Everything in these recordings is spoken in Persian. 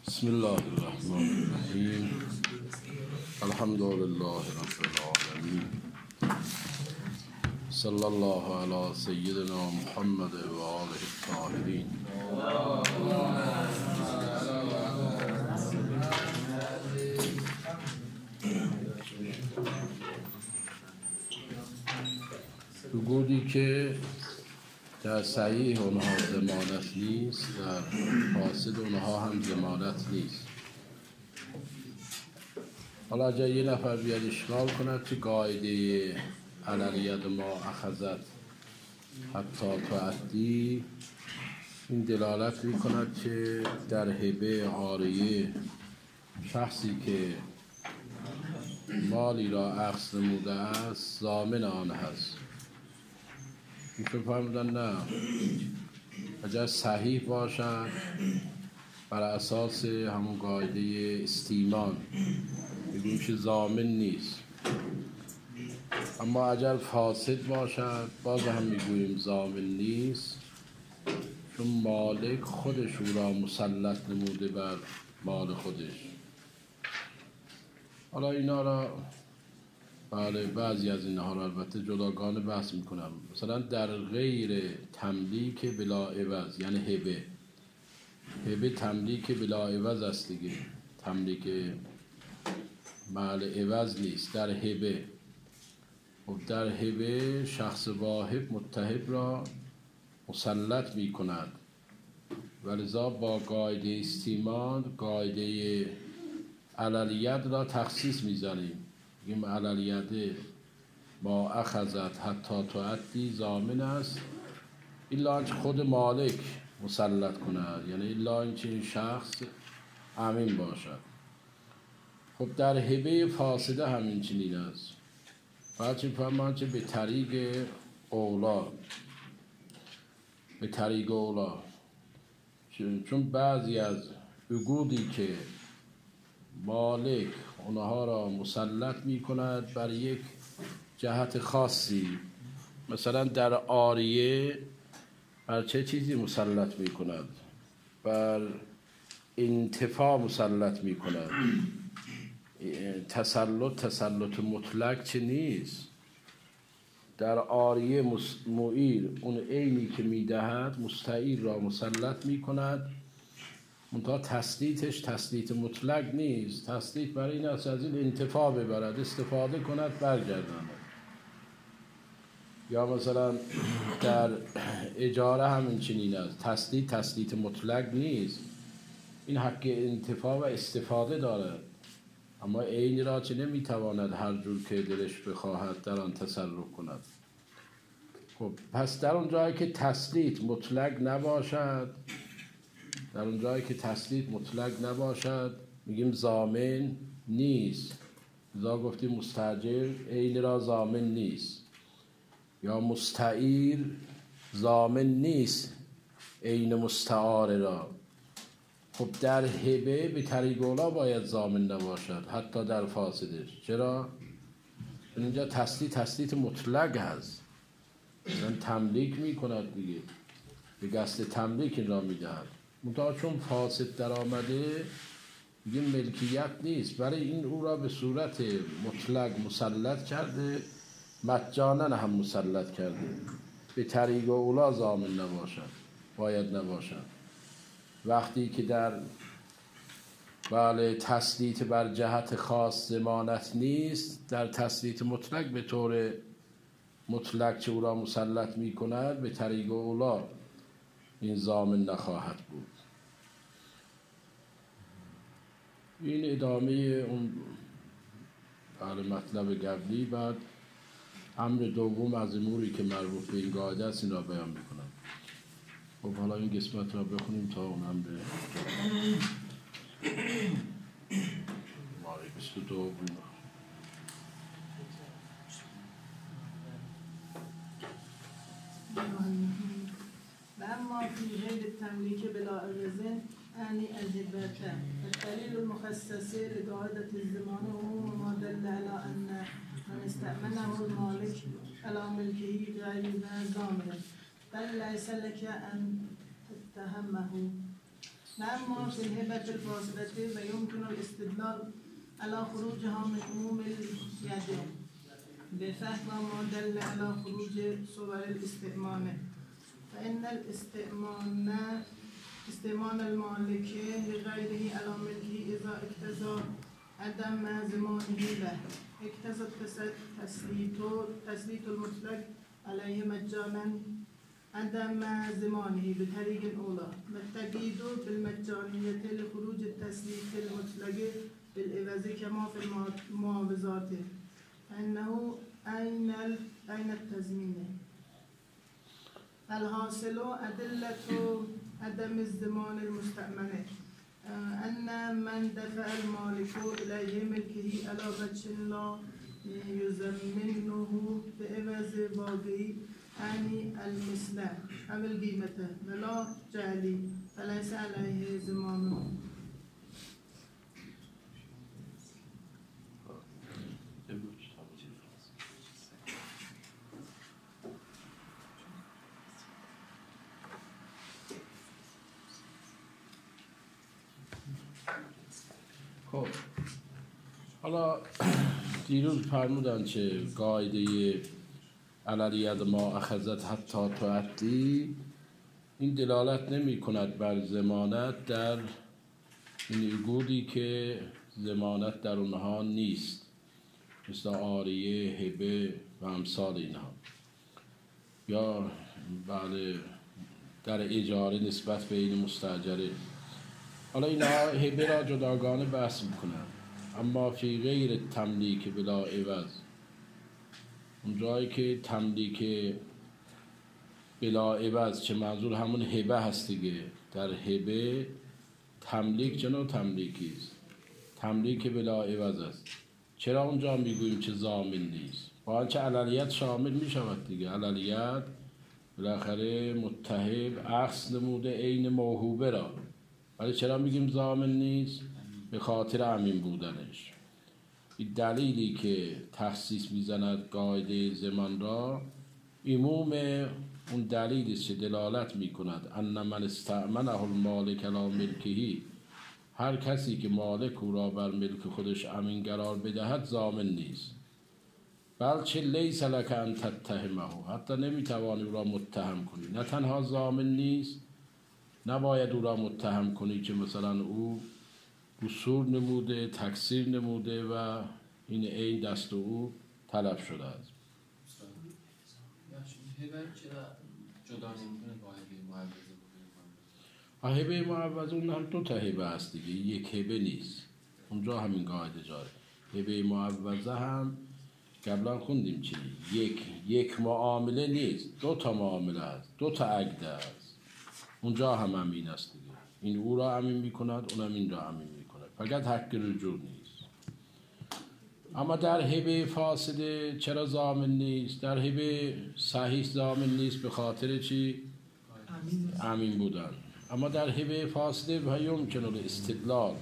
بسم الله الرحمن الرحیم. الحمد لله رب العالمین. صلی الله علی سیدنا محمد و آله الطاهرین. وجودی که در صحیح اونها ضمانت نیست، در فاسد اونها هم ضمانت نیست. حالا اگر یه نفر بیاد اشکال کند که قاعده عللیت ما اخذت حتی تعدی، این دلالت می کند که در هبه عاریه شخصی که مالی را اخذ نموده است ضامن آن هست. میشه فرمودن نه، اگر صحیح باشد بر اساس همون قاعده استیمان بگیم که ضامن نیست، اما اگر فاسد باشد باز هم میگوییم ضامن نیست، چون مالک خودش او را مسلط نموده بر مال خودش. حالا اینا را بله بعضی از اینها را البته جداگانه بحث میکنم. مثلا در غیر تملیک بلا عوض، یعنی هبه تملیک بلا عوض است دیگه، تملیک محل عوض نیست. در هبه در هبه شخص واهب متهب را مسلط میکند، ولذا با قاعده استیمان قاعده عللیت را تخصیص میزنیم، این عللیت ما اخذت حتی تعدی ضامن است الا اینکه خود مالک مسلط کند، یعنی الا اینکه این شخص امین باشد. خب در هبه فاسده همین چنین است. بچه فرمان که به طریق اولا چون بعضی از عقودی که مالک اونها را مسلط می کند بر یک جهت خاصی، مثلا در عاریه بر چه چیزی مسلط می کند؟ بر انتفاع مسلط می کند. تسلط مطلق چه نیست. در عاریه معیر اون عینی که می دهد مستعیر را مسلط می کند، منتها تسلیطش تسلیط مطلق نیست. تسلیط برای این است از این انتفاع ببرد، استفاده کند، برگرداند. یا مثلا در اجاره همین چنین است، تسلیط مطلق نیست، این حق انتفاع و استفاده دارد، اما عین را چه نمیتواند هر جور که دلش بخواهد در آن تصرف کند. خب پس در اون جایی که تسلیط مطلق نباشد میگیم ضامن نیست. لذا گفتیم مستاجر عین را ضامن نیست، یا مستعیر ضامن نیست عین مستعار را. خب در هبه به طریق اولا باید ضامن نباشد حتی در فاسدش. چرا؟ چون اینجا تسلیط مطلق هست، مثلا تملیک می کند دیگه، به قصد تملیک این را می دهد، منتها چون فاسد در آمده دیگه ملکیت نیست، برای این او را به صورت مطلق مسلط کرده، مجانا هم مسلط کرده. به طریق اولا ضامن نباشد، باید نباشد. وقتی که در تسلیط بر جهت خاص ضمانت نیست، در تسلیط مطلق به طور مطلق چه او را مسلط می کند، به طریق اولا این ضامن نخواهد بود. این ادامه اون مطلب قبلی. بعد امر دوم از اموری که مربوط به این قاعده است این را بیان میکنم. خب حالا این قسمت را بخونیم تا اون امر ماره 22 و اما فی غیر التملیک بلا عوض اعنی الهبته الدلیل المخصص لقاعدة الضمان عموم ما دل على ان من استأمنه المالك على ملكه غير ضامن بل ليس لك ان تتهمه أما في الهبة الفاسدة فيمكن الاستدلال على خروجها من عموم اليدين بفهم ما دل على خروج صور الاستئمان، فإن استئمان المالك لغيره على ملكه إذا اقتضى عدم زمانه له اقتضى تسليط المطلق عليه مجانا عدم زمانه بطريق أولى، والتقييد بالمجانية لخروج التسليط المطلق بالعوض كما في المعاوضات، فإنه أين التزمين؟ الحاصل أدلة عدم الزمان المستأمن أن من دفع المالك إليه ملكه على وجه لا يزمنه بعوض باقي يعني المثل أو القيمة ولا جعلي فليس عليه زمانه. خب حالا دیروز فرمودن که قاعده علالید ما اخذت حتی تعدی این دلالت نمی کند بر ضمانت در این عقودی که ضمانت در اونها نیست، مثل عاریه، هبه و امثال اینها، یا بله در اجاره نسبت به این مستاجره. حالا اینها هبه را جداگانه بحث میکنن، اما فی غیر تملیک بلا عوض، اون جایی که تملیک بلا عوض چه منظور همون هبه هست دیگه، در هبه تملیک چنو تملیکی است، تملیک بلا عوض است. چرا اونجا میگوییم چه ضامن نیست؟ با آنچه علالیت شامل میشود دیگه، علالیت بالاخره متهب اخذ نموده عین موهوبه را، ولی چرا میگیم ضامن نیست؟ به خاطر عمیم بودنش. این دلیلی که تخصیص میزند قاعده ضمان را، عموم اون دلیلی است که دلالت میکند ان من استأمنه المالک علی ملکه، هر کسی که مالک او را بر ملک خودش امین قرار بدهد ضامن نیست. بلکه لیس لک ان تتهمه، حتی نمیتوانی او را متهم کنی. نه تنها ضامن نیست، نباید او را متهم کنی که مثلا او قصور نموده، تقصیر نموده و این دست او تلف شده است. چرا جدا نمی‌کنه با هبه معوضه؟ هبه معوضه اون هم دو تا هبه هست دیگه، یک هبه نیست. اونجا همین قاعده جاره. هبه معوضه هم قبلا خوندیم چی؟ یک معامله نیست، دو تا معامله است، دو تا عقد است. اونجا هم امین است دیگه. این او را امین میکند، اونم این را امین میکند، فقط حق رجوع نیست. اما در هبه فاسده چرا ضامن نیست؟ در هبه صحیح ضامن نیست به خاطر چی؟ امین بودن. اما در هبه فاسده و یمکن الاستدلال،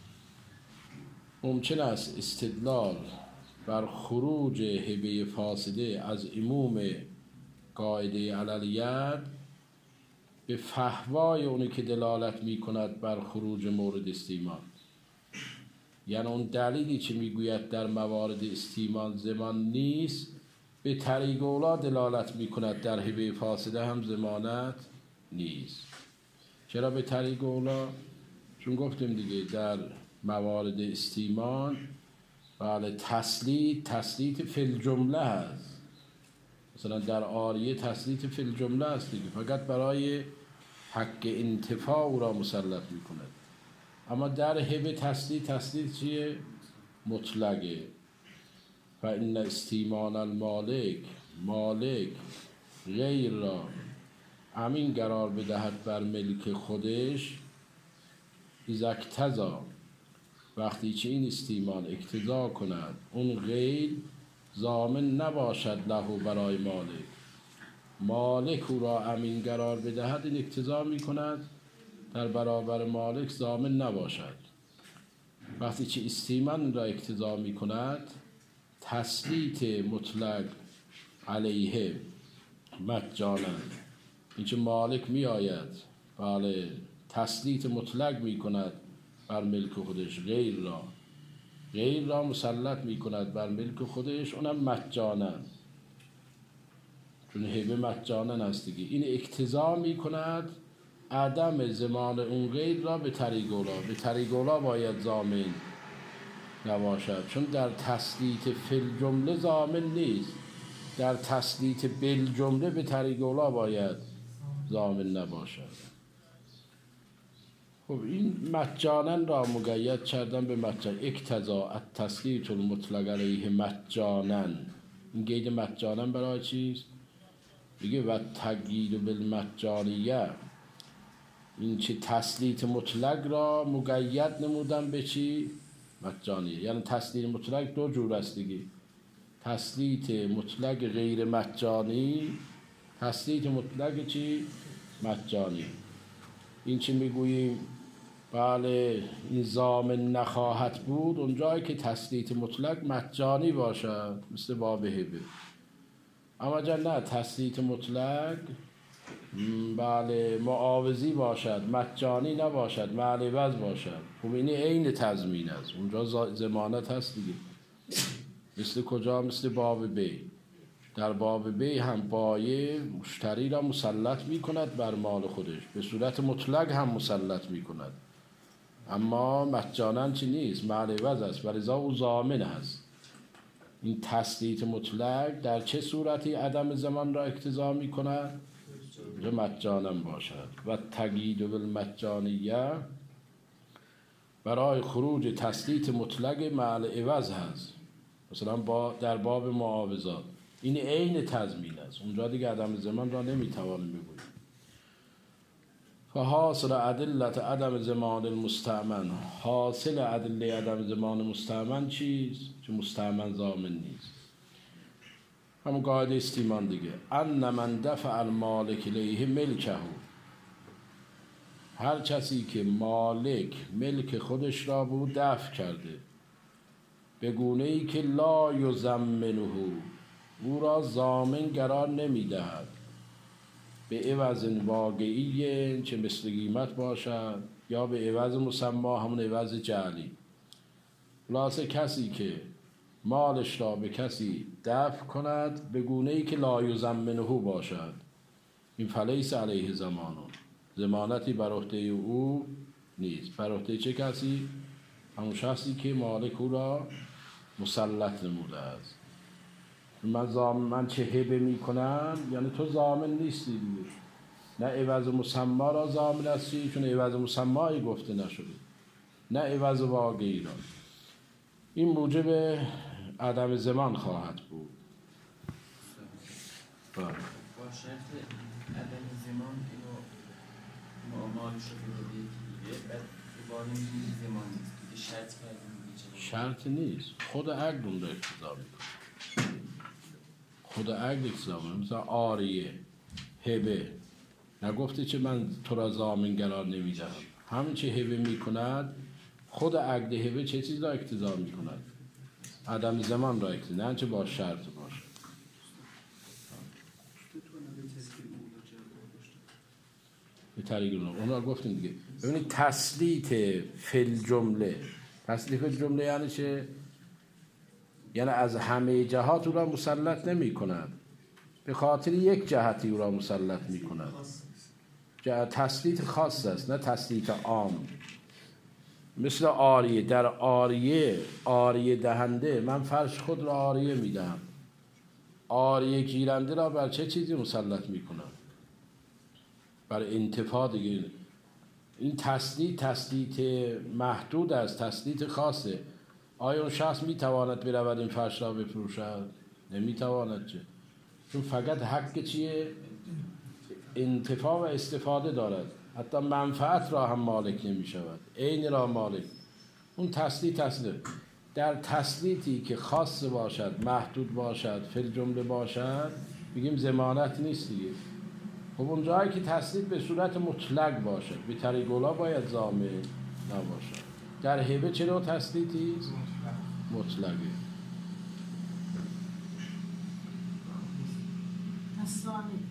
ممکن است استدلال بر خروج هبه فاسده از عموم قاعده علالیت به فحوای اونی که دلالت می کند بر خروج مورد استیمان. یعنی اون دلیلی که میگوید در موارد استیمان ضمان نیست، به طریق اولا دلالت می کند در هبه فاسده هم ضمانت نیست. چرا به طریق اولا؟ چون گفتیم دیگه در موارد استیمان بله تسلیط فی الجمله هست. مثلا در عاریه تسلیط فی الجمله هست دیگه، فقط برای حق انتفاع او را مسلط می کند. اما در هبه تسلیط چیه؟ مطلقه. فإن استیمان المالک، مالک غیر را امین قرار بدهد بر ملک خودش، اذا اقتضا، وقتی که این استیمان اقتضا کند اون غیر ضامن نباشد له برای مالک، مالک او را امین قرار بدهد، این اقتضا می کند در برابر مالک ضامن نباشد. وقتی که استیمان را اقتضا می کند تسلیط مطلق علیه مجانا، این که مالک می آید بله تسلیط مطلق می کند بر ملک خودش، غیر را مسلط می کند بر ملک خودش، اونم مجانن، چون هبه مجانن هست دیگه. این اقتضا می کند عدم زمان اون غیر را به طریق اولا. به طریق اولا باید ضامن نباشد، چون در تسلیط فی الجمله ضامن نیست، در تسلیط بالجمله به طریق اولا باید ضامن نباشد. خب این مجانن را مقید کردن به مجان، اقتضا التسلیط المطلق علیه مجانن. این قید مجانن برای چیست؟ میگه و تقیید بالمجانیه، این چه تسلیط مطلق را مقید نمودن به چی؟ مجانیه. یعنی تسلیط مطلق دو جور است دیگه، تسلیط مطلق غیر مجانی، تسلیط مطلق چی؟ مجانی. این چی میگوییم؟ بله این ضامن نخواهد بود اونجایی که تسلیط مطلق مجانی باشد، مثل باب هبه. اما جا نه، تسلیط مطلق بله معاوضی باشد، مجانی نباشد، مع عوض باشد. خب این عین تضمین است، اونجا ضمانت هست دیگه. مثل کجا؟ مثل باب بی. در باب بی هم بایع مشتری را مسلط می کند بر مال خودش، به صورت مطلق هم مسلط می کند، اما مجانن چی نیست، مع عوض است، ولذا او ضامن است. این تسلیط مطلق در چه صورتی عدم زمان را اقتضا می کند؟ مجانن باشد. و تقیید بالمجانیه برای خروج تسلیط مطلق مع عوض هست، مثلا در باب معاوضات این عین تضمین است، اونجا دیگه عدم زمان را نمیتوانیم بگوییم. فحاصل ادلت عدم زمان المستأمن، حاصل ادله عدم زمان مستأمن چیست؟ چون مستأمن ضامن نیست. همون قاعده استیمان دیگه، ان من دفع المالک الیه ملکه، هر کسی که مالک ملک خودش را به او دفع کرده، به گونه ای که لا یضمنه، او را ضامن قرار نمیدهد، به عوض واقعی چه مثل قیمت باشد یا به عوض مسما همون عوض جعلی. خلاصه کسی که مالش را به کسی دفع کند به گونه ای که لا یضمنه باشد، این فلیس علیه زمانون، ضمانتی بر عهده او نیست. بر عهده چه کسی؟ همون شخصی که مالک او را مسلط نموده است. من چه هبه می کنم یعنی تو ضامن نیستی دیگه، نه عوض مسما را ضامن هستی چون عوض مسمایی گفته نشده، نه عوض واقعی را. این موجب عدم زمان خواهد بود. با شرط عدم زمان اینو معاملش رو بدید دیگه، بعد دوباره میگیم زمان نیست دیگه، شرط کردیم. شرط نیست، خود عقل اون را اقتضا میکنه، خود عقل اقتضا میکنه. مثلا عاریه، هبه نگفته چه من تو را ضامن قرار نمیدهم، همین چه هبه میکند خود عقد هبه چه چیز را اقتضا میکند؟ عدم زمان را اقتضا، نه چه با شرط باشه. به طریق اون را گفتیم دیگه. ببینید تسلیط فی الجمله، تسلیط فی الجمله یعنی چه؟ یعنی از همه جهات او را مسلط نمی کند، به خاطر یک جهتی او را مسلط می کند. تسلیط خاص است نه تسلیط عام. مثل عاریه، در عاریه دهنده من فرش خود را عاریه می دهم، عاریه گیرنده را بر چه چیزی مسلط می کنم؟ بر انتفاع دیگه. این تسلیط محدود است، تسلیط خاصه. آیا اون شخص می تواند برود این فرش را بفروشد؟ نمی تواند. چه؟ چون فقط حق چیه؟ انتفاع و استفاده دارد، حتی منفعت را هم مالک نمی شود، عین را مالک. اون تسلیط در تسلیطی که خاص باشد، محدود باشد، فی الجمله باشد، بگیم ضمانت نیست دیگه. خب اون جایی که تسلیط به صورت مطلق باشد، به طریق اولا باید ضامن نباشد. در هبه چه نوع تسلیطی است؟ مطلقه. الثانی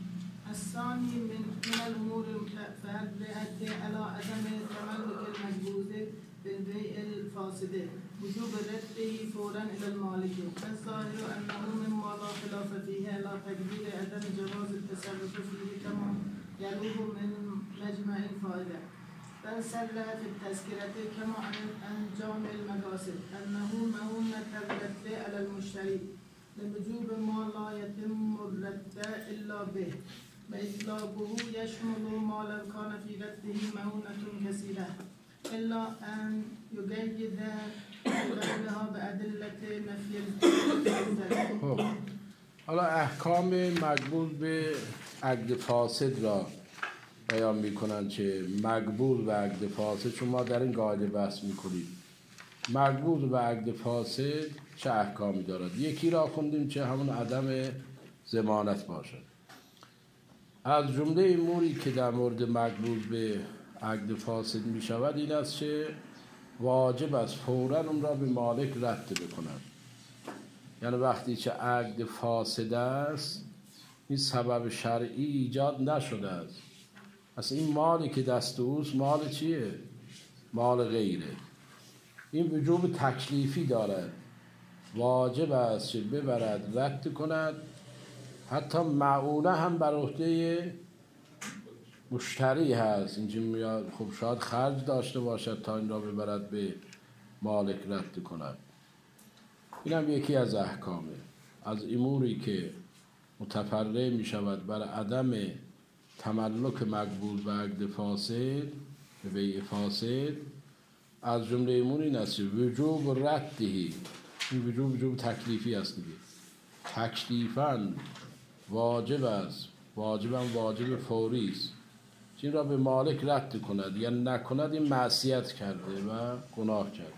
الثاني من الأمور المتفرعة على عدم تملك المجبوز بالبيع الفاسد وجوب رده فورا إلى المالك. فالظاهر أنه مما لا خلاف فيه على تقدير عدم جواز التصرف فيه كما يلوح من مجمع الفائدة. بل صرح في التذكرة كما عن جامع المقاصد أنه مؤونة الرد على المشتري لوجوب ما لا يتم الرد إلا به، وإطلاقه يشمل ما لو كان في رده مؤونة كثيرة إلا أن يقيد قولها بأدلة نفي الزلل. حالا احکام مقبول به عقد فاسد را بیان میکنن که مقبول به عقد فاسد، چون ما در این قاعده بحث میکنیم مقبول به عقد فاسد چه احکامی دارد. یکی را خوندیم که همون عدم ضمانت باشد. از جمله اموری که در مورد مقبول به عقد فاسد می شود این است که واجب است فوراً اون را به مالک رد بکند. یعنی وقتی که عقد فاسد است این سبب شرعی ایجاد نشده است، اصلا این مالی که دست اوست مال چیه؟ مال غیره. این وجوب تکلیفی دارد، واجب است که ببرد رد کند، حتی معونه هم بر عهده مشتری هست. اینجا میاد خب شاید خرج داشته باشد تا این را ببرد به مالک رد کند. این هم یکی از احکامه، از اموری که متفرع می شود بر عدم تملک مقبول به عقد فاسد به بیع فاسد. از جمله امور این است وجوب ردهی، این وجوب تکلیفی است دیگه، تکلیفاً واجب است، واجب فوری است این را به مالک رد کند، یا نکند این معصیت کرده و گناه کرد.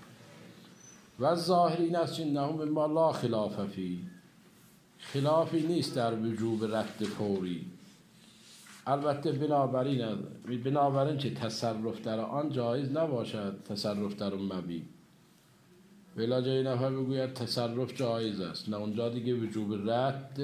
و ظاهر این است که انه ما لا خلاف فی، خلافی نیست در وجوب رد فوری. البته بنابراین که تصرف در آن جایز نباشد، تصرف در اون مبی ولا جای نفر بگوید تصرف جایز است، نه اونجا دیگه وجوب رد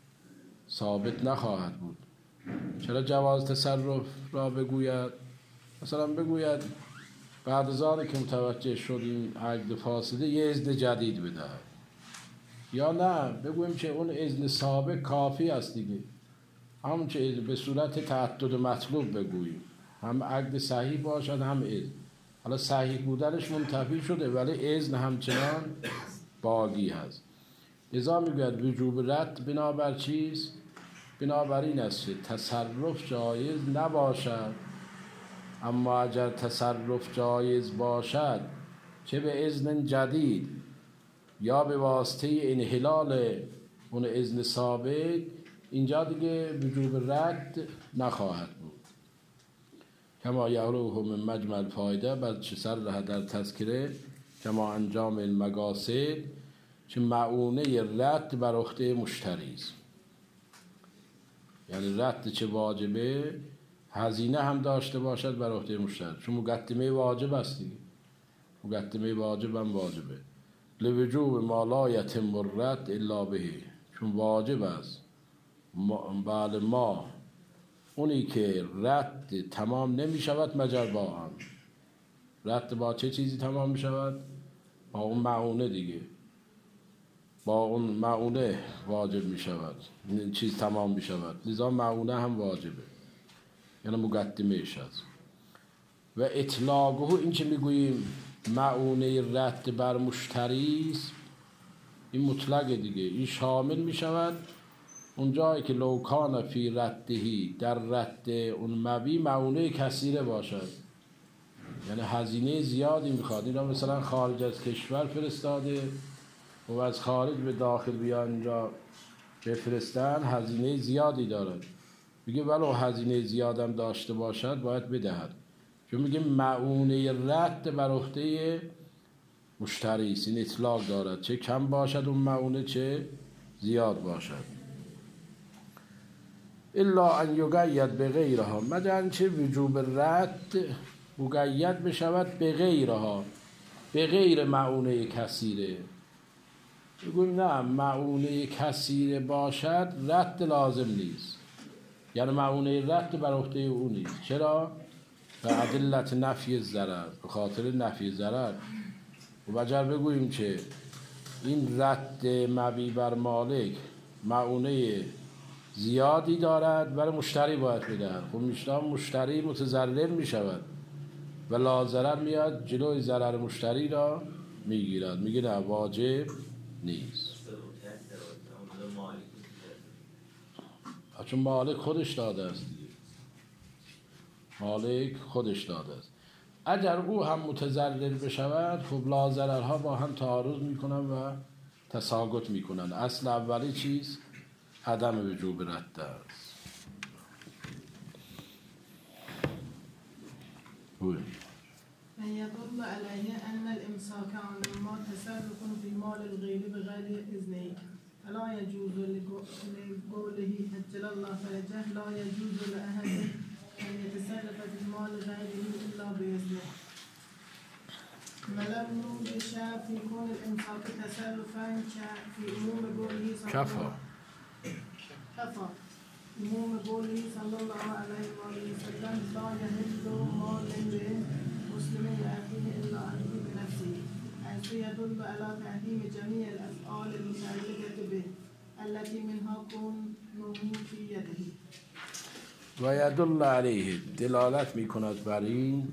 ثابت نخواهد بود. چرا جواز تصرف را بگوید؟ مثلا بگوید بعد از آن که متوجه شد این عقد فاسده یه اذن جدید بدهد، یا نه بگویم که اون اذن سابق کافی است دیگه، همون که به صورت تعدد مطلوب بگوییم، هم عقد صحیح باشد هم اذن. حالا صحیح بودنش منتفی شده ولی اذن همچنان باقی هست. لذا میگوید وجوب رد بنابر چیست؟ بنابر این است که تصرف جایز نباشد، اما اگر تصرف جایز باشد چه به اذن جدید یا به واسطه انحلال اون اذن سابق، اینجا دیگه وجوب رد نخواهد بود. کما یعلوه من مجمع الفایده، بعد چه سر در تذکره کما انجام المقاصد، چه معونه رد بر عهده مشتری است. یعنی رد چه واجبه هزینه هم داشته باشد بر عهده مشتری، چون مقدمه واجب است دیگه، مقدمه واجب هم واجبه. لوجوب ما لا یتم الرد الا به، چون واجب است بله ما اونی که رد تمام نمی شود مگر با هم. رد با چه چیزی تمام می شود؟ با اون معونه دیگه، با اون معونه واجب می شود چیز تمام می شود، لذا معونه هم واجبه، یعنی مقدمهش هست. و اطلاقه، این که می گوییم معونه رد بر مشتری است، این مطلقه دیگه، این شامل می شود اون جایی که لوکان فی ردهی در رد اون مبی معونه کثیره باشد، یعنی هزینه زیادی میخواد. این را مثلا خارج از کشور فرستاده و از خارج به داخل بیان اینجا بفرستن، هزینه زیادی دارد. میگه ولو هزینه زیادم داشته باشد باید بدهد، چون میگه معونه رد بر عهده مشتری است. این اطلاق دارد، چه کم باشد اون معونه چه زیاد باشد. الا ان یقید به غیرها، مگر اینکه وجوب رد مقید بشود به غیرها، به غیر معونه کثیره. بگویم نه معونه کثیره باشد رد لازم نیست، یعنی معونه رد بر عهده او نیست. چرا؟ به ادلت نفی ضرر، به خاطر نفی ضرر. و اگر بگوییم که این رد مبیع بر مالک معونه زیادی دارد، برای مشتری باید بدهد. خب مشتری متضرر می شود و لاضرر میاد جلوی ضرر مشتری را میگیرد، میگه نه واجب نیست. چون مالک خودش داده است دیگه. مالک خودش داده است. اگر او هم متضرر بشود، خب لاضررها با هم تعارض میکنن و تساقط میکنن. اصل اولی چیز؟ عدم وجوب رد است. من يدل عليه أن الإمساك عن ما تصرف في مال الغير بغير إذنه فلا يجوز لقوله أجل الله فرجه لا يجوز لأحد أن يتصرف في مال غيره إلا بإذنه. ولم يوجد في كون الإمساك تصرفا في عموم قوله كفى عموم قوله صلى الله عليه وسلم لا يحل مال امرئ مسلم لأخيه إلا أن بنفسه، حيث يدل على تحريم جميع الأفعال المتعلقة به التي منها كونه في يده. و یدل علیه، دلالت میکند بر این،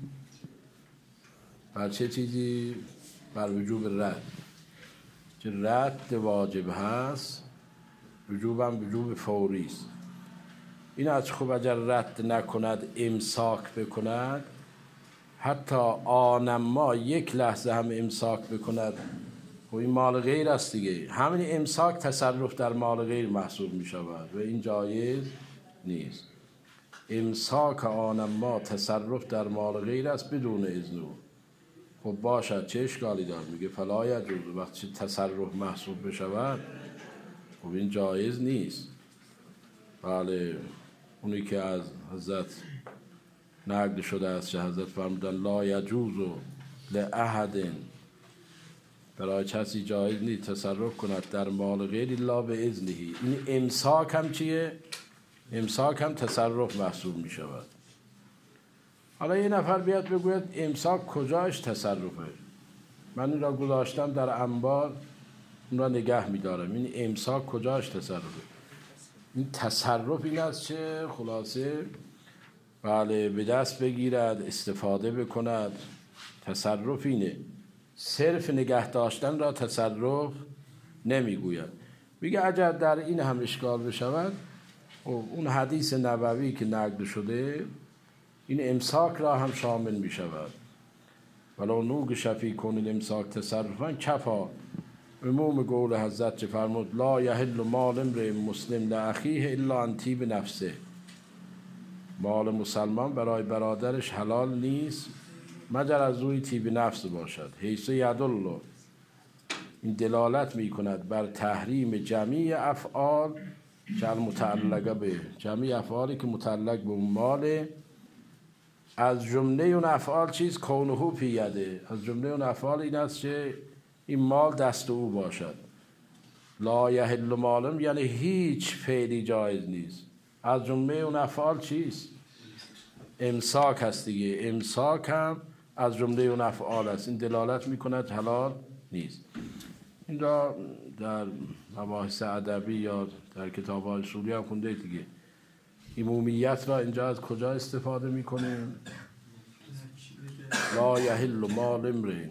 بر چه چیزی؟ بر وجوب رد. که رد واجب هست، وجوبم وجوب فوری است. این از خوب اگر رد نکند امساک بکند، حتی آنما یک لحظه هم امساک بکند، و این مال غیر است دیگه. همین امساک تصرف در مال غیر محسوب می شود و این جایز نیست. امساک آنما تصرف در مال غیر است بدون اذن او. خب باشد، چه اشکالی دارد؟ میگه فلا یجوز، وقتی تصرف محسوب بشود خب این جایز نیست. بله، اونی که از حضرت نقل شده است که حضرت فرمودن لا یجوز لأحد، برای کسی جایز نیست تصرف کند در مال غیر الا به اذنه. این امساک هم چیه؟ امساک هم تصرف محسوب می شود. حالا یه نفر بیاد بگوید امساک کجاش تصرفه؟ من این را گذاشتم در انبار، اون را نگه می دارم، این امساک کجاش تصرفه؟ این تصرف این است که خلاصه بله به دست بگیرد، استفاده بکند. تصرف اینه. صرف نگه داشتن را تصرف نمیگوید. میگه اگر در این هم اشکال بشود، اون حدیث نبوی که نقل شده این امساک را هم شامل می شود. ولو نوگ شفی کن امساک تصرفا کفا. عموم قول حضرت که فرمود لا یحل مال امرئ مسلم لاخیه الا عن طیب نفسه، مال مسلمان برای برادرش حلال نیست مگر از روی طیب نفس باشد. حیث یدل، این دلالت می کند بر تحریم جمیع افعال که المتعلقه به، جمیع افعالی که متعلق به اون مال. از جمله اون افعال چیز؟ کونه فی یده. از جمله اون افعال این است که این مال دست او باشد. لا یحل مالم یعنی هیچ فعلی جایز نیست. از جمله اون افعال چیست؟ امساک هست دیگه. امساک هم از جمله اون افعال است. این دلالت میکند حلال نیست. این را در مباحث ادبی یا در کتاب‌های اصولی هم خونده دیگه. عمومیت را اینجا از کجا استفاده میکنیم؟ لا یحل مال امرئ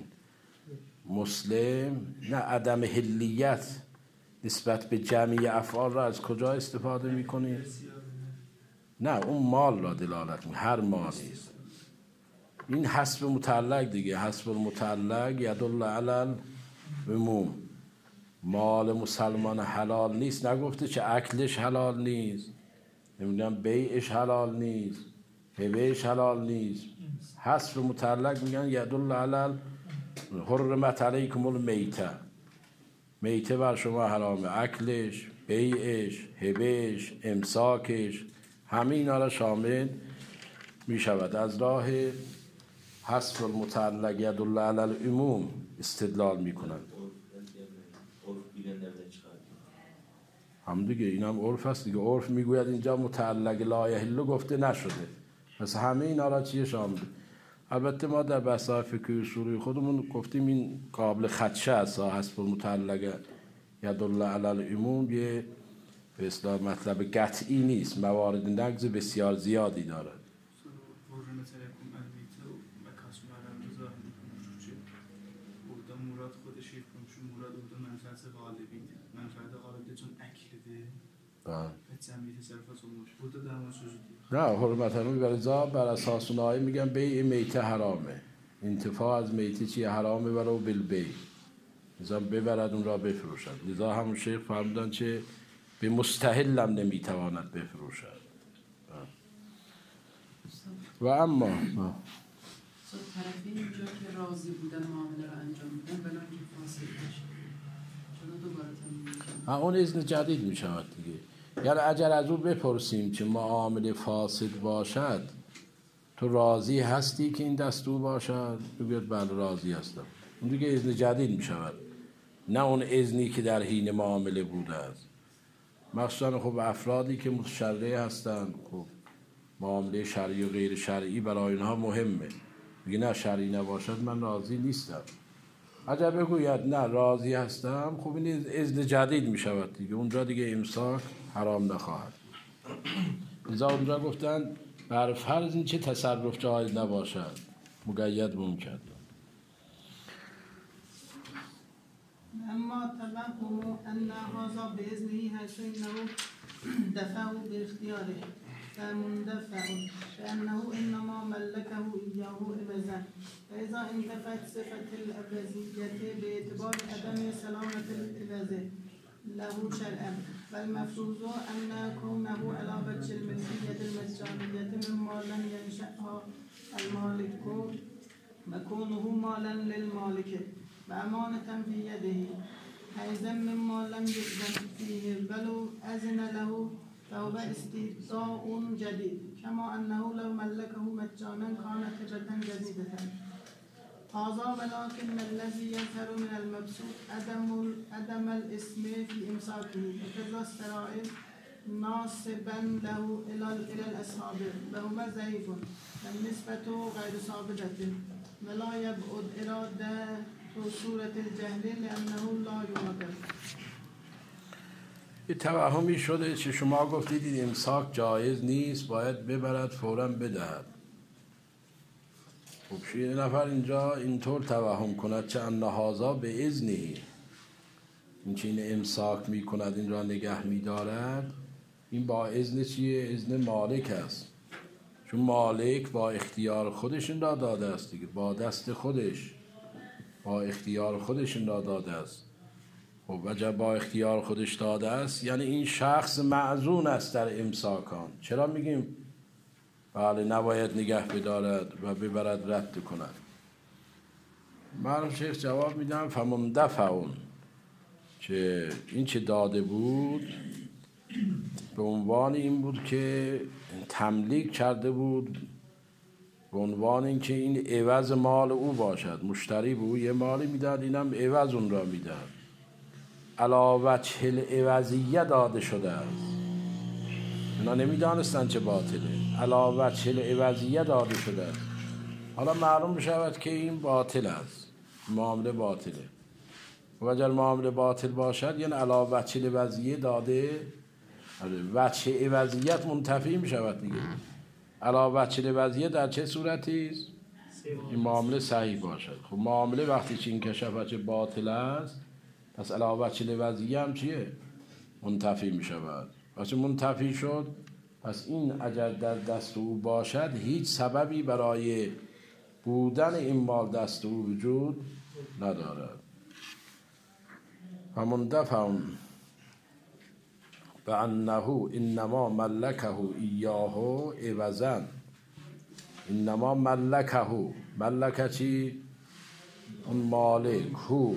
مسلم، نه عدم حلیت نسبت به جمعی افعال را از کجا استفاده میکنیم؟ نه، اون مال را دلالت میکنه، هر مالی است. این حسب متعلق دیگه. حسب المتعلق یدل علی العموم. مال مسلمان حلال نیست، نگفته که اکلش حلال نیست، نمیدونم بیعش حلال نیست، هبهش حلال نیست. حسب متعلق میگن یدل علی حرمت علیکم المیته، میته بر شما حرامه، اکلش، بیعش، هبهش، امساکش، همه اینا را شامل می شود. از راه حسب المتعلق یدل علی العموم استدلال می کنند. هم دیگه اینم عرف است دیگه. عرف میگوید اینجا متعلق لا یحل گفته نشده، پس همه اینا را چیه شامل. البته ما در بحث‌های فقهی اصولی خودمون گفتیم این قابل خدشه است، حسب متعلق یدل علی العموم یه به اصطلاح مطلب قطعی نیست، موارد نقض بسیار زیادی داره. مراد خودش چون مراد اون منفعت غالبی منفعت غالبی چون اکیده جمعیت صرف از اونش بود در موضوع نه حرمت همون برزا بر اساس اونایی میگن بیع میته حرامه، انتفاع از میته چیه حرامه ولو بالبیع، لذا ببرد اون را بفروشد. لذا همون شیخ فرمودن چه به مستحلم نمیتواند بفروشد. و اما طرفین اینجا که راضی بودن معامله را انجام میدن بلان که فاسد باشه چرا دوباره تمیم اون اذن جدید میشود دیگه. یعنی اگر از او بپرسیم که معامله فاسد باشد تو راضی هستی که این دستور باشد، بگوید بله راضی هستم، اون دیگه اذن جدید میشود، نه اون اذنی که در حین معامله بوده است. مخصوصا خب افرادی که متشرع هستند، خب معامله شرعی و غیر شرعی برای اینها مهمه، میگه نه شرعی نباشد من راضی نیستم. اگر بگوید نه راضی هستم، خب این اذن جدید می شود دیگه، اونجا دیگه امساک حرام نخواهد. لذا اونجا گفتن بر فرض این چه تصرف جایز نباشد مقید ممکن. اما توهم ان هذا باذنه حيث انه دفعه باختیاره فمندفع لأنه إنما ملكه إياه عوضا، فإذا انتفت صفة العوضية باعتبار عدم سلامة العوض له شرعا، والمفروض أن كونه على وجه الملكية المجانية مما لم ينشأها المالك وكونه مالا للمالك وأمانة في يده حيزا مما لم يؤذن فيه بل أذن له فهو استهزاء جديد، كما أنه لو ملكه مجانا كانت هبة جديدة. هذا ولكن الذي يظهر من المبسوط عدم الاسم في إمساكه، وكذا السرائر ناصبا له إلى الأصحاب وهما ضعيف والنسبة غير ثابتة، ولا يبعد إرادة صورة الجهل لأنه لا يوجد. یه توهمی شده که شما گفتید این امساک جایز نیست، باید ببرد فوراً بدهد. خب یه نفر اینجا اینطور توهم کند چه ان هذا به اذنه، این چه این امساک می کند این را نگه می دارد، این با اذن چیه؟ اذن مالک است، چون مالک با اختیار خودش این را داده است دیگه، با دست خودش با اختیار خودش این را داده است. خب وجب با اختیار خودش داده است، یعنی این شخص معذون است در امساکان. چرا میگیم بله نباید نگه بدارد و ببرد رد کند؟ من شیخ جواب میدم فمندفعون، که این چه داده بود به عنوان این بود که تملیک کرده بود، به عنوان این که این عوض مال او باشد، مشتری به او یه مالی میداد اینم عوض اون را میداد، علی وجه العوضیه داده شده است. اینا نمیدانستن چه باطله، علی وجه العوضیه داده شده است. حالا معلوم بشود که این باطل است، معامله باطله. و اگر معامله باطل باشد یعنی علی وجه العوضیه داده، وجه عوضیت منتفی میشود دیگه. علی وجه العوضیه در چه صورتی است؟ این معامله صحیح باشد. خب معامله وقتی چه این کشف باطل است، پس علی وجه العوضیه هم چیه؟ منتفی می شود. وقتی منتفی شد، پس این اگر در دست او باشد هیچ سببی برای بودن این مال دست او وجود ندارد. فمندفع بأنه انما ملکه ایاه عوضا، انما ملکه چی؟ اون مالک هو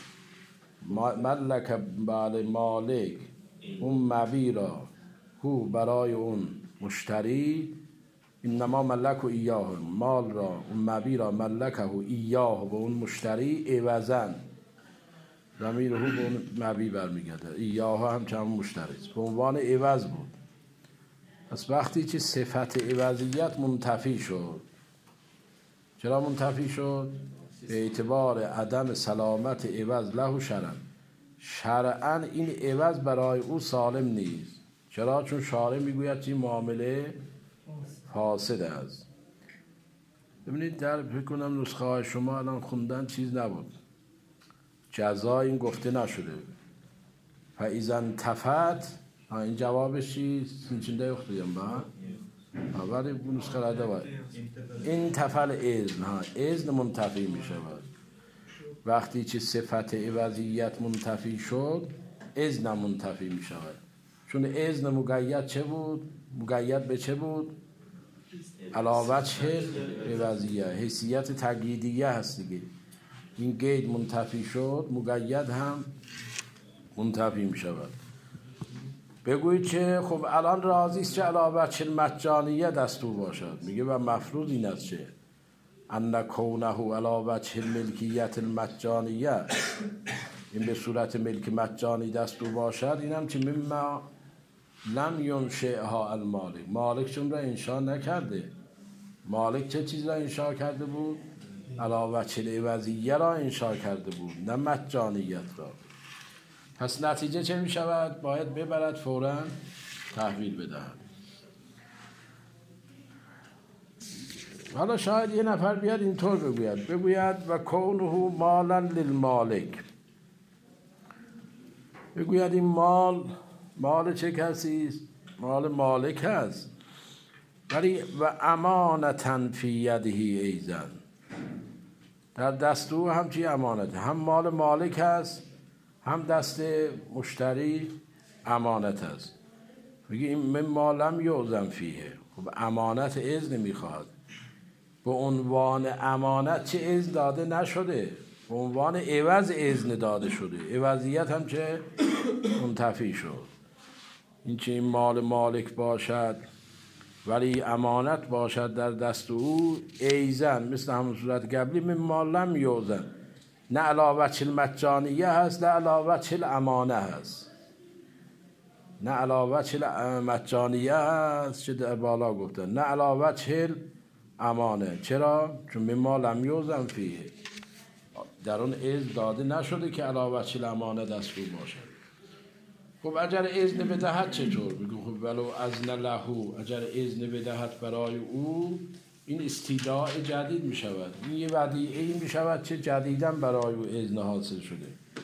ملک، بله مالک اون مبی را هو برای اون مشتری، انما ملک و ایاه مال را اون مبی را ملکه و ایاه و اون مشتری عوضن ضمیر هو به اون مبی برمیگرده، ایاها هم چند مشترک به عنوان عوض بود. پس وقتی که صفت عوضیت منتفی شد، چرا منتفی شد؟ به اعتبار عدم سلامت عوض له شرعا، شرعا این عوض برای او سالم نیست. چرا؟ چون شارع میگوید که این معامله فاسد است. ببینید در فکر کنم نسخه های شما الان خوندن چیز نبود، جزا این گفته نشده. فاذا انتفت، این جوابش چیست؟ سینچنده اختیم با ولی نسخه را دارد انتفل اذن، اذن منتفی می شود. وقتی که صفت عوضیت منتفی شد، اذن منتفی می شود. چون اذن مقید چه بود؟ مقید به چه بود؟ علاوه چه عوضیه، حیثیت تقییدیه هست دیگه. این قید منتفی شد، مقید هم منتفی می شود. بگویید که خب الان راضی است که علاوه چه مجانیه دستور باشد. میگه و مفروض این است که ان کونه علاوه چه ملکیت المجانیه، این به صورت ملک مجانی دستور باشد. این هم که مما لم ینشئها المالک، مالک چون را انشاء نکرده. مالک چه چیز را انشاء کرده بود؟ علاوه چه عوضیه را انشاء کرده بود، نه مجانیت را. پس نتیجه چه می شود؟ باید ببرد فوراً تحویل بدهد. حالا شاید یه نفر بیاد اینطور بگوید و کونه مالا للمالک، بگوید این مال چه کسی است؟ مال مالک است، ولی و امانتاً فی یده ایضا، در دست او هم چی امانت، هم مال مالک است هم دست مشتری امانت است. میگه این من مالم یعظم فیه. خب امانت اذن میخواد، به عنوان امانت چه اذن داده نشده، به عنوان عوض اذن داده شده. عوضیت هم چه منتفی شد. این چه این مال مالک باشد ولی امانت باشد در دست او، ایزن مثل همون صورت قبلی من مالم یعظم، نه علاوه چل مجانیه هست، نه علاوه چل امانه هست، نه علاوه چل مجانیه هست چه در بالا گفتن، نه علاوه چل امانه. چرا؟ چون مما لم یعظم فیه، در اون اذن داده نشده که علاوه چل امانه دستور باشد. خب اگر اذن بدهد چطور؟ بگو خب ولو اذن له، اگر اذن بدهد برای او، این استیداء جدید می شود. این یه ودیعه این می شود چه جدیداً برای او اذن حاصل شده.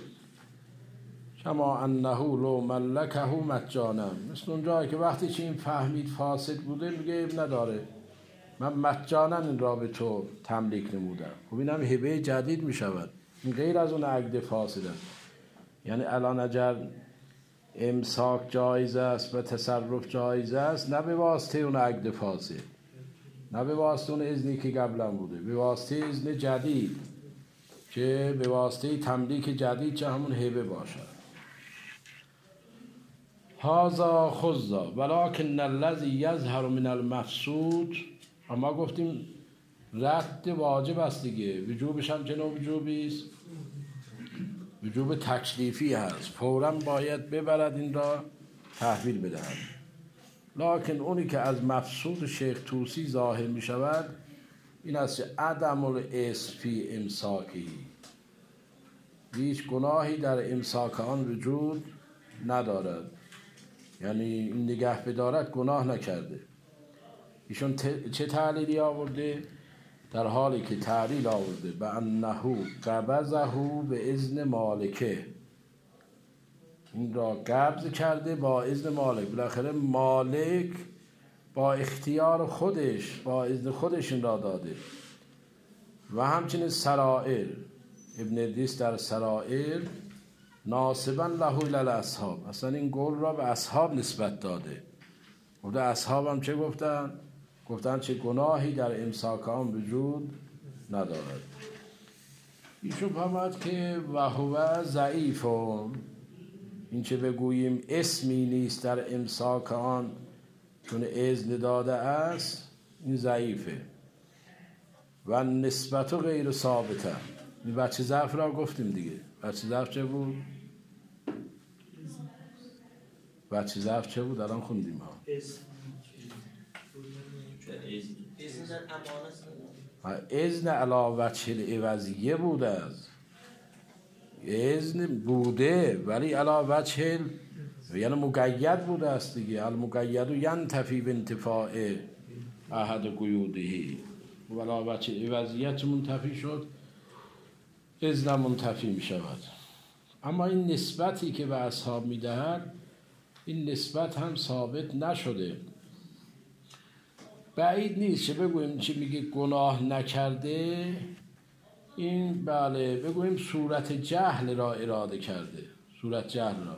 کما انه لو ملکه مجانا، مثل اونجایی که وقتی چه این فهمید فاسد بوده میگه نداره، من مجانا این را به تو تملیک نمودم. خب این هم هبه جدید می شود، این غیر از اون عقد فاسد است. یعنی الان اگر امساک جایز است و تصرف جایز است، نه به واسطه اون عقد فاسد، نه به واسطه اون اذنی که قبلا بوده، به واسطه اذن جدید که به واسطه تملیک جدید چه همون هبه باشد. هذا خذا ولکن الذی یظهر من المفسود، اما گفتیم رد واجب است دیگه، وجوبش هم چه نوع وجوبی است؟ وجوب تکلیفی هست، فوراً باید ببرد این را تحویل بدهد. لکن اونی که از مفسود شیخ طوسی ظاهر می شود این است که عدم الاسم فی امساکی، هیچ گناهی در امساک آن وجود ندارد، یعنی این نگه بدارد گناه نکرده. ایشون چه تعلیلی آورده؟ در حالی که تعلیل آورده به انه قبضه به اذن مالکه، این را قبض کرده با اذن مالک. بالاخره مالک با اختیار خودش، با اذن خودش این را داده. و همچنین سرائر، ابن ادریس در سرائر ناسبا له للاصحاب، اصلا این قول را به اصحاب نسبت داده. گفته اصحاب هم چه گفتن؟ گفتن چه گناهی در امساک آن وجود ندارد. ایشون فرمود که وهو ضعیف، این چه بگوییم اسمی نیست در امساک آن چون اذن داده است، این ضعیفه. و نسبت غیر ثابته، این بچه ضعف را گفتیم دیگه. بچه ضعف چه بود؟ بچه ضعف چه بود؟ الان خوندیم ها. اذن علا وجه العوضیه بوده است. اذن بوده ولی علا وجه یعنی مقید بوده است دیگه. المقید ینتفی بانتفاع احد قیوده و علا وجه عوضیت منتفی شد، اذن منتفی می شود. اما این نسبتی که به اصحاب می دهد، این نسبت هم ثابت نشده. بعید نیست چه بگوییم چی میگه گناه نکرده، این بله بگوییم صورت جهل را اراده کرده. صورت جهل را.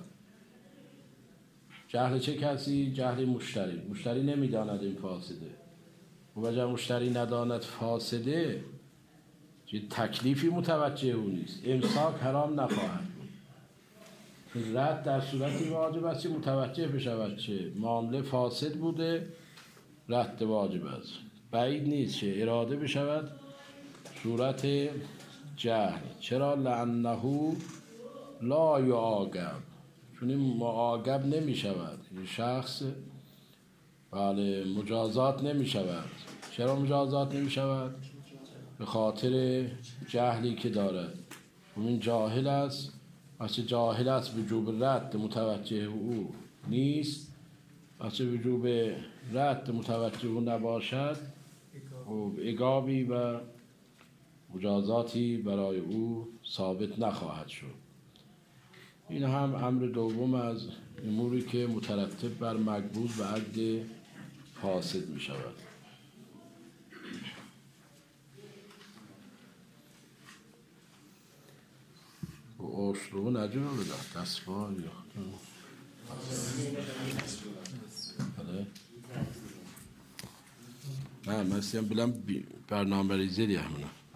جهل چه کسی؟ جهل مشتری. مشتری نمیداند این فاسده. و وجه مشتری نداند فاسده، چه تکلیفی متوجه او نیست. امساک حرام نخواهد بود. رد در صورتی واجب است که متوجه بشود چه معامله فاسد بوده، رد واجب است. بعید نیست که اراده بشود صورت جهل. چرا؟ لانه لا یعاقب، چون این معاقب نمی شود. این شخص بله مجازات نمی شود. چرا مجازات نمی شود؟ به خاطر جهلی که دارد. این جاهل است. وقتی جاهل است وجوب رد متوجه او نیست. وقتی وجوب رد متوجه او نباشد و عقابی و مجازاتی برای او ثابت نخواهد شد. این هم امر دوم از اموری که مترتب بر مقبوض و عقد فاسد می شود. و آشلو نجور رو بده دستبار یا نه من سیم بلم برنامه ریزی همونه.